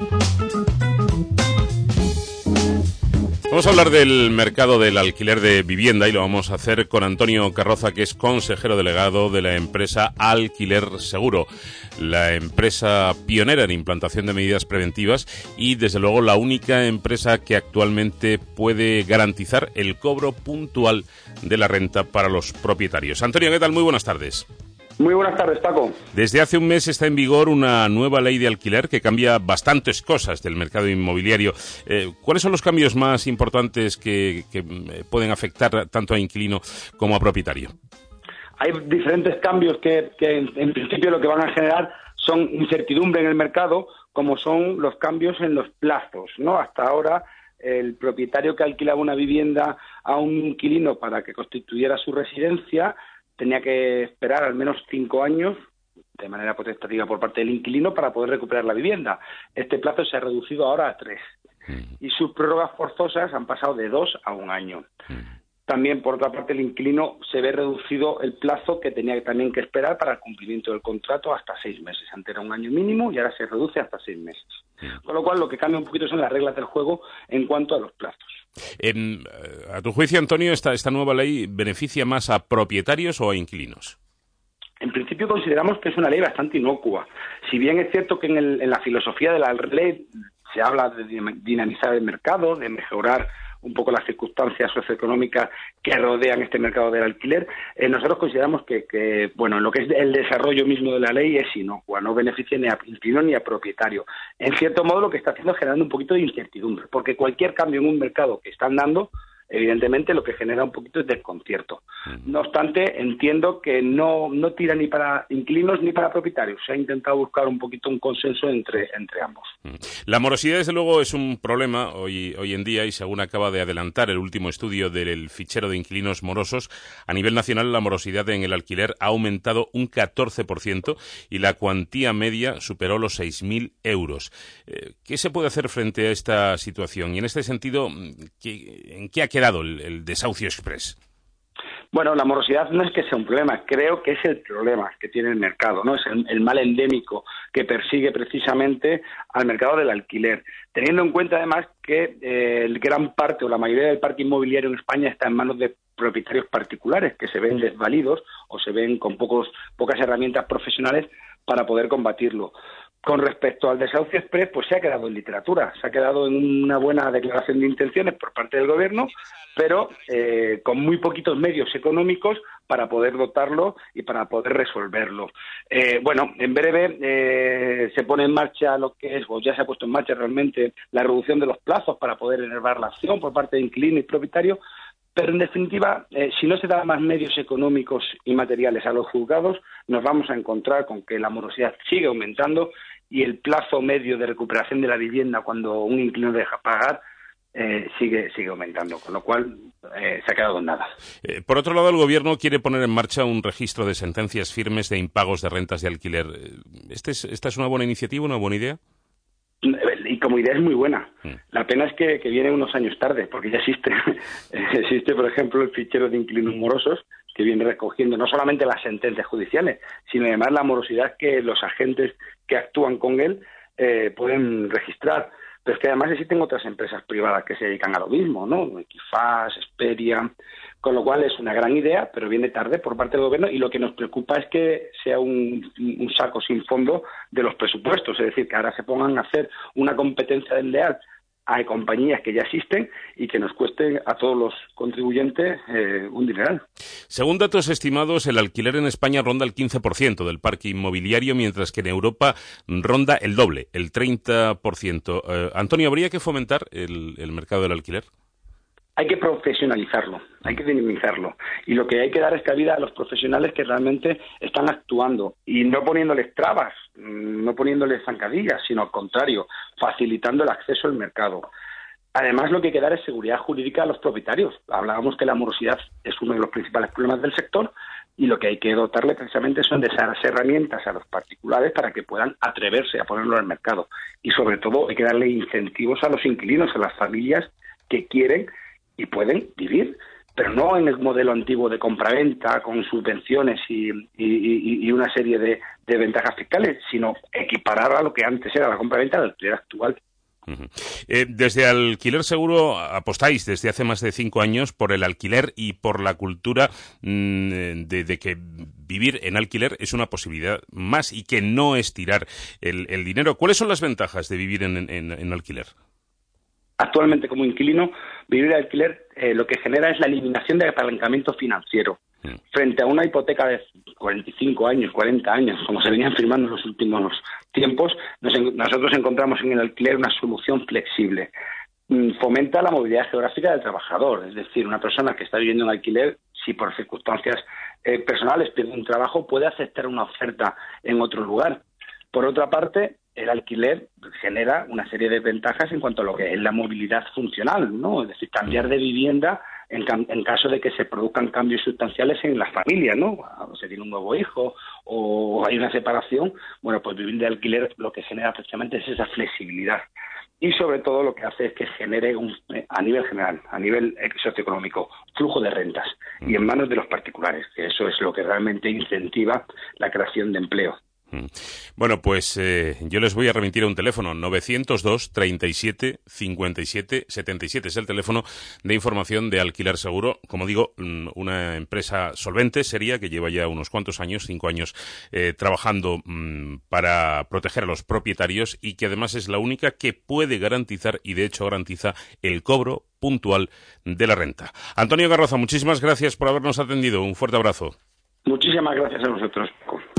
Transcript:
Vamos a hablar del mercado del alquiler de vivienda y lo vamos a hacer con Antonio Carroza, que es consejero delegado de la empresa Alquiler Seguro, la empresa pionera en implantación de medidas preventivas y, desde luego, la única empresa que actualmente puede garantizar el cobro puntual de la renta para los propietarios. Antonio, ¿qué tal? Muy buenas tardes. Muy buenas tardes, Paco. Desde hace un mes está en vigor una nueva ley de alquiler que cambia bastantes cosas del mercado inmobiliario. ¿Cuáles son los cambios más importantes que pueden afectar tanto a inquilino como a propietario? Hay diferentes cambios que en principio lo que van a generar son incertidumbre en el mercado, como son los cambios en los plazos, ¿no? Hasta ahora el propietario que alquilaba una vivienda a un inquilino para que constituyera su residencia tenía que esperar al menos 5 años de manera potestativa por parte del inquilino para poder recuperar la vivienda. Este plazo se ha reducido ahora a 3 y sus prórrogas forzosas han pasado de 2 a 1 año. También, por otra parte, el inquilino se ve reducido el plazo que tenía también que esperar para el cumplimiento del contrato hasta 6 meses. Antes era 1 año mínimo y ahora se reduce hasta 6 meses. Con lo cual, lo que cambia un poquito son las reglas del juego en cuanto a los plazos. A tu juicio, Antonio, ¿esta nueva ley beneficia más a propietarios o a inquilinos? En principio consideramos que es una ley bastante inocua. Si bien es cierto que en la filosofía de la ley se habla de dinamizar el mercado, de mejorar un poco las circunstancias socioeconómicas que rodean este mercado del alquiler, nosotros consideramos que lo que es el desarrollo mismo de la ley es inocua, no beneficia ni a inquilino ni a propietario. En cierto modo, lo que está haciendo es generando un poquito de incertidumbre, porque cualquier cambio en un mercado que están dando, evidentemente lo que genera un poquito es desconcierto. No obstante, entiendo que no tira ni para inquilinos ni para propietarios. Se ha intentado buscar un poquito un consenso entre ambos. La morosidad, desde luego, es un problema hoy en día y, según acaba de adelantar el último estudio del fichero de inquilinos morosos, a nivel nacional la morosidad en el alquiler ha aumentado un 14% y la cuantía media superó los 6.000 euros. ¿Qué se puede hacer frente a esta situación? Y, en este sentido, ¿en qué ha quedado el desahucio express? Bueno, la morosidad no es que sea un problema, creo que es el problema que tiene el mercado, ¿no? Es el mal endémico que persigue precisamente al mercado del alquiler, teniendo en cuenta además que gran parte o la mayoría del parque inmobiliario en España está en manos de propietarios particulares que se ven desvalidos o se ven con pocas herramientas profesionales para poder combatirlo. Con respecto al desahucio express, pues se ha quedado en literatura, se ha quedado en una buena declaración de intenciones por parte del Gobierno, pero con muy poquitos medios económicos para poder dotarlo y para poder resolverlo. En breve se pone en marcha lo que es, o ya se ha puesto en marcha realmente, la reducción de los plazos para poder enervar la acción por parte de inquilino y propietario, pero en definitiva, si no se dan más medios económicos y materiales a los juzgados, nos vamos a encontrar con que la morosidad sigue aumentando y el plazo medio de recuperación de la vivienda cuando un inquilino deja pagar sigue aumentando, con lo cual se ha quedado en nada. Por otro lado, el Gobierno quiere poner en marcha un registro de sentencias firmes de impagos de rentas de alquiler. ¿Esta es una buena iniciativa, una buena idea? Y como idea es muy buena. La pena es que viene unos años tarde, porque ya existe. Existe, por ejemplo, el fichero de inquilinos morosos, que viene recogiendo no solamente las sentencias judiciales, sino además la morosidad que los agentes que actúan con él pueden registrar. Pero es que además existen otras empresas privadas que se dedican a lo mismo, ¿no? Equifas, Esperia, con lo cual es una gran idea, pero viene tarde por parte del Gobierno y lo que nos preocupa es que sea un saco sin fondo de los presupuestos, es decir, que ahora se pongan a hacer una competencia desleal a compañías que ya existen y que nos cueste a todos los contribuyentes un dineral. Según datos estimados, el alquiler en España ronda el 15% del parque inmobiliario, mientras que en Europa ronda el doble, el 30%. Antonio, ¿habría que fomentar el mercado del alquiler? Hay que profesionalizarlo, hay que dinamizarlo. Y lo que hay que dar es cabida a los profesionales que realmente están actuando y no poniéndoles trabas, no poniéndoles zancadillas, sino al contrario, facilitando el acceso al mercado. Además, lo que hay que dar es seguridad jurídica a los propietarios. Hablábamos que la morosidad es uno de los principales problemas del sector y lo que hay que dotarle precisamente son de esas herramientas a los particulares para que puedan atreverse a ponerlo al mercado. Y sobre todo hay que darle incentivos a los inquilinos, a las familias que quieren y pueden vivir pero no en el modelo antiguo de compraventa con subvenciones y una serie de ventajas fiscales, sino equiparar a lo que antes era la compraventa al alquiler actual. Desde Alquiler Seguro apostáis desde hace más de 5 años por el alquiler y por la cultura de que vivir en alquiler es una posibilidad más y que no es tirar el dinero. ¿Cuáles son las ventajas de vivir en alquiler? Actualmente, como inquilino, vivir de alquiler lo que genera es la eliminación de apalancamiento financiero. Frente a una hipoteca de 45 años, 40 años, como se venían firmando en los últimos tiempos, nosotros encontramos en el alquiler una solución flexible. Fomenta la movilidad geográfica del trabajador, es decir, una persona que está viviendo en alquiler, si por circunstancias personales pierde un trabajo, puede aceptar una oferta en otro lugar. Por otra parte, el alquiler genera una serie de ventajas en cuanto a lo que es la movilidad funcional, ¿no? Es decir, cambiar de vivienda en caso de que se produzcan cambios sustanciales en la familia, ¿no? Se tiene un nuevo hijo o hay una separación, bueno, pues vivir de alquiler lo que genera precisamente es esa flexibilidad. Y sobre todo lo que hace es que genere a nivel general, a nivel socioeconómico, flujo de rentas y en manos de los particulares, que eso es lo que realmente incentiva la creación de empleo. Bueno, pues yo les voy a remitir a un teléfono, 902 37 57 77. Es el teléfono de información de Alquiler Seguro. Como digo, una empresa solvente, seria, que lleva ya unos cuantos años, 5 años, trabajando para proteger a los propietarios y que además es la única que puede garantizar, y de hecho garantiza, el cobro puntual de la renta. Antonio Garroza, muchísimas gracias por habernos atendido. Un fuerte abrazo. Muchísimas gracias a vosotros.